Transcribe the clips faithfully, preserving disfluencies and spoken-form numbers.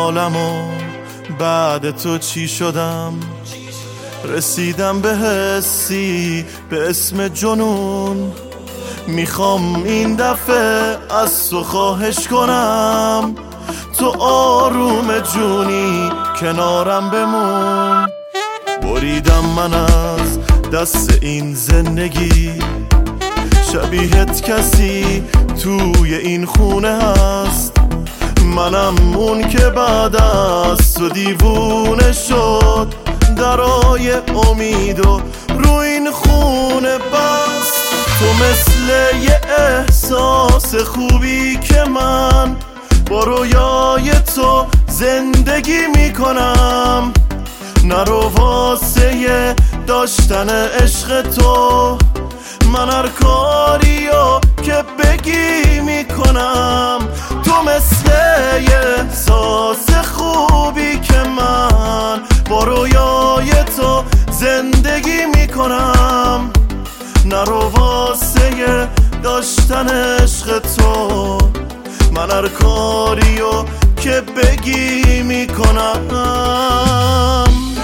حالمو بعد تو چی شدم، رسیدم به حسی به اسم جنون. میخوام این دفعه از تو خواهش کنم، تو آروم جونی کنارم بمون. بریدم من از دست این زندگی، شبیهت کسی توی این خونه هست. منم اون که بعد از تو دیوونه شد، درای امید و رو این خونه بست. تو مثل یه احساس خوبی که من با رویای تو زندگی میکنم. نرو واسه داشتن عشق تو، من هر کاریو که بگی میکنم. تو مثل یه احساس خوبی که من با رویای تو زندگی میکنم. نرو واسه داشتن عشق تو، من هر کاریو که بگی میکنم.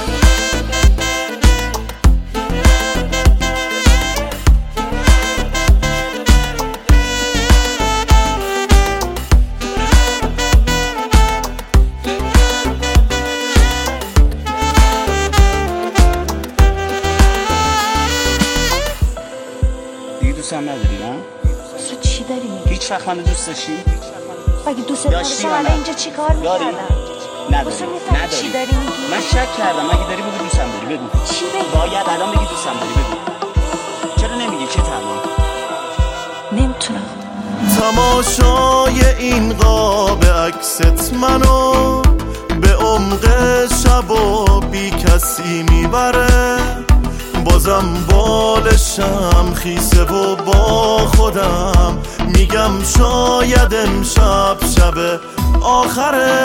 دوستم نداری نه؟ تو چی داری میگی؟ هیچ وقت منو دوست داشتی؟ مگه دوست داشتی حالا اینجا چی کار میکردم؟ نداری؟ نداری؟ چی داری میگی؟ من شک کردم. مگه داری بگو دوستم داری؟ بگو چی بگی؟ باید الان بگی دوستم داری. بگو چرا نمیگی؟ چه تمام؟ نمیتونم. تماشای این قاب عکست منو به عمق شب و بی کسی میبره. بازم بالشم خیسه و با خودم میگم شاید امشب شب آخره.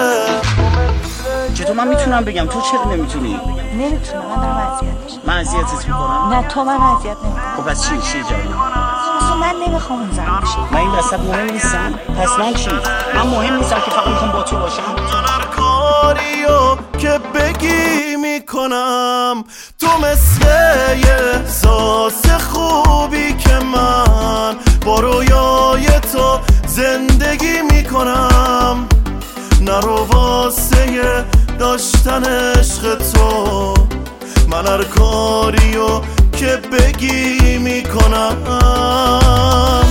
چطور من میتونم بگم تو چرا نمیتونی؟ نمیتونم. من دارم اذیت میشم. من اذیتت میکنم؟ نه تو من اذیت نمیکنم. خب پس چی؟ چی جایی؟ اصلا من نمیخوام اون زن بشم. من این وسط مهم نیستم؟ پس من چی؟ من مهم نیستم که فقط میخوام با تو باشم؟ هر کاریو که بگی میکنم. تو مثل یه احساس خوبی که من با رویای تو زندگی میکنم. نرو واسه داشتن عشق تو، من هر کاریو که بگی میکنم.